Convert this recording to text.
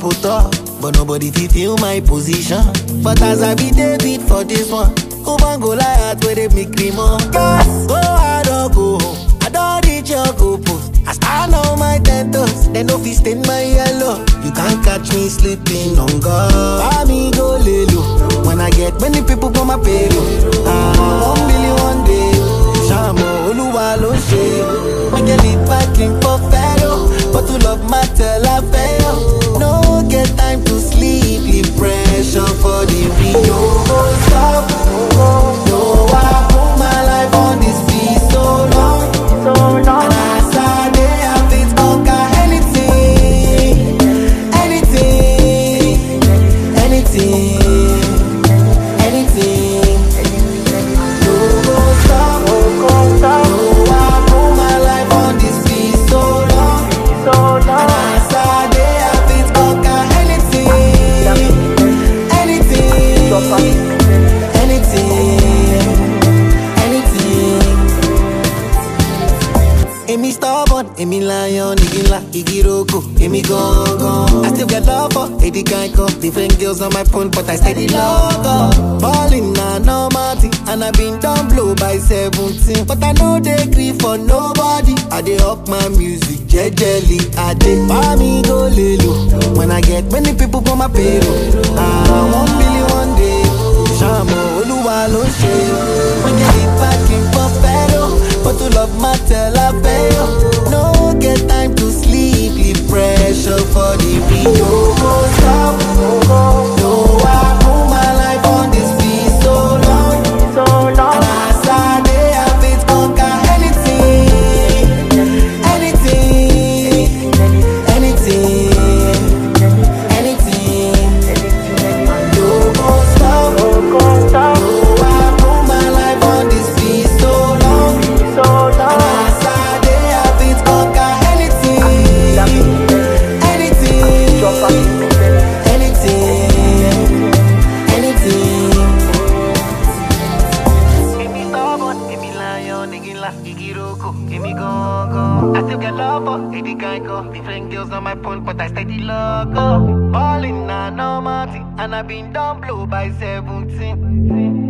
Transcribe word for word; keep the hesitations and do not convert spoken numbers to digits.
people talk, but nobody fit feel my position. But as I be David for this one, who man go lie out where they make me more? Yes, go hard or go home. I don't reach your goal post. I stand on my ten toes, then no fit stain my yellow. You can't catch me sleeping on God. I me go lay low. When I get many people for my payroll. Ah, one billion one day. Shamo Oluwa lo she. Make a lead back in for fellow, but to love matter la fail. No get time to sleep, leave pressure for the real. No stop, no I put my life on this beat so long, so long. And as I day I fit conquer anything, anything, anything, anything. No stop, no I put my life on this beat so long, so long. And as I day I fit conquer anything, anything, anything, anything. Emi stubborn, Emi lion, Igila, Igiroko, Emi gone, gone. I still get love for Eddie Kanko. Different girls on my phone, but I steady love up. Ballin' na normal thing, and I been down blow by seventeen. But I know they grieve for nobody. I dey up my music, jejely. I dey buy me go lay low. When I get many people for my payroll. Ah, one billion one day. Shamo Oluwa lo she. When you get back in for fellow, but to love matter la fail. No get time to sleep, leave pressure for the real. No go stop, no I put my life on this beat so long, so long. And as I day I fit conquer anything, anything, anything, anything. No go stop, no I put my life on this beat so long, so long. And as I day I fit conquer anything, anything, anything, anything. Emi stubborn, Emi lion, Igila, Igiroko, Emi gone, gone. I still get love for Eddie Kanko. Different girls on my phone, but I steady love up. Ballin' na normal thing, and I been down blow by seventeen.